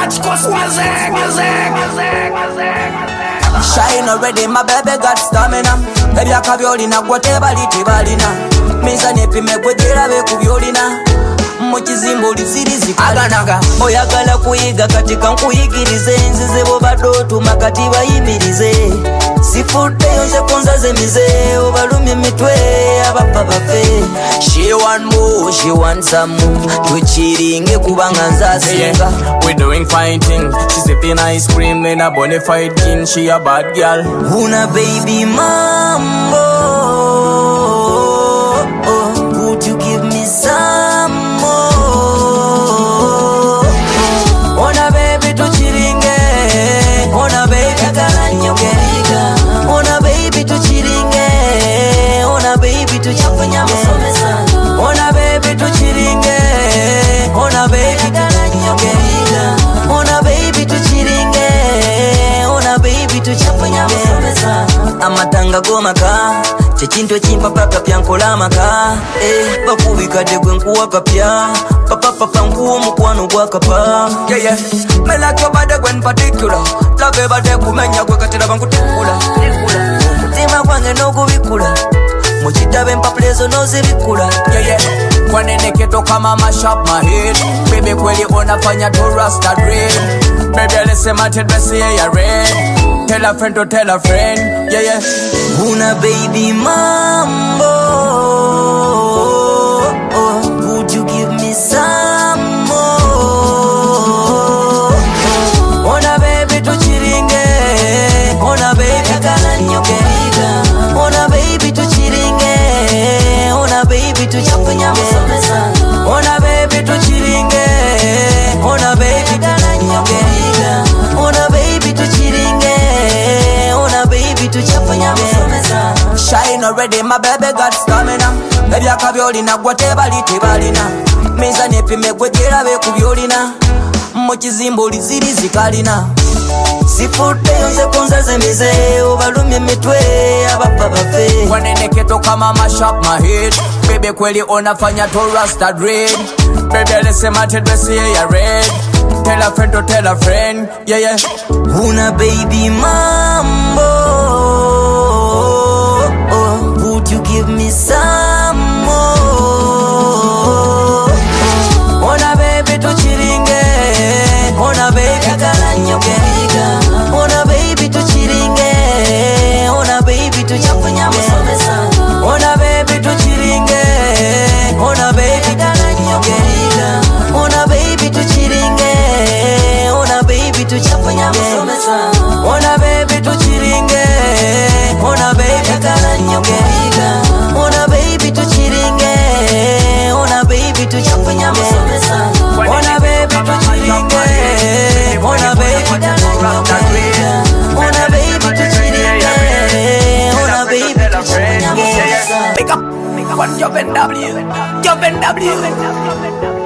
Watch cause music. Shine already, my baby got stamina. Baby akabyolina gwatebali tebalina. Miza nepime gwetera be kubyolina. Mukizimbo lisirizi aganaga. Oyagala kuyiga katika nkuyigirize. Nzize bo badotu makati bayimirize. Sifudde yonze kunzaze mize. Obalumye mitwe abappa bafe. She want more, she want some more. Tuchiringe kubanga nzasinga. We doing fighting. She's sipping ice cream in a bonafide king. She a bad girl. Una baby mambo. Would you give me some more? Ona baby tuchiringe. Ona baby kalanyoge. Ona baby tuchiringe. Ona baby tuchapanya musomesa. Ona baby tuchiringe. Ona baby kalanyoge. Ona baby tuchiringe. Ona baby tuchapanya musomesa. Amatanga gomaka. Chekintu ekimpapa kapya nkola amaka. Bakubikadde gwe nkuwa kapya. Papa nkuwa omukwano gwa kapa. Me like your body gwen particular. Love ebadde kumenya gwe katera bankutikula. Mutima gwange n'ogubikula. Mukitabe empapulezo n'ozibikula. Kwaneneke kama mash up my head. Baby kweli unafanya tu rasta dread. Baby alisema dress ya red. Tell a friend to tell a friend. Una baby mambo. Would you give me some more? Ona baby tuchiringe. Ona baby kalanyoge. Ona baby tuchiringe. Ona baby tuchapanya musomesa. Ona baby tuchiringe. Ona baby kalanyoge. Ona baby tuchiringe. Ona baby tuchapanya musomesa. Shine already, my baby got stamina. Baby akabyolina gwatebali tebalina. Miza nepime gwetera be kubyolina. Mukizimbo lisirizi kalina. Sifudde yonze kunzaze mize. Obalumye mitwe abappa bafe. Kwaneneke kama mash up my head. Baby kweli unafanya tu rasta dread. Baby alisema dress ya red. Tell a friend to tell a friend. Una baby mambo. Would you give me some more? Ona baby tuchiringe. Ona baby kalanyoge. Ona baby tuchiringe. Ona baby tuchapanya musomesa. Ona baby tuchiringe. Ona baby kalanyoge. Ona baby tuchiringe. Ona baby tuchapanya musomesa. Ona baby tuchiringe. Ona baby kalanyoge. Ona baby tuchiringe. Ona baby tuchapanya musomesa. Ona baby tuchiringe. Ona baby kalanyoge. Ona baby tuchiringe. Ona baby tuchapanya musomesa. Pick up on Joven W.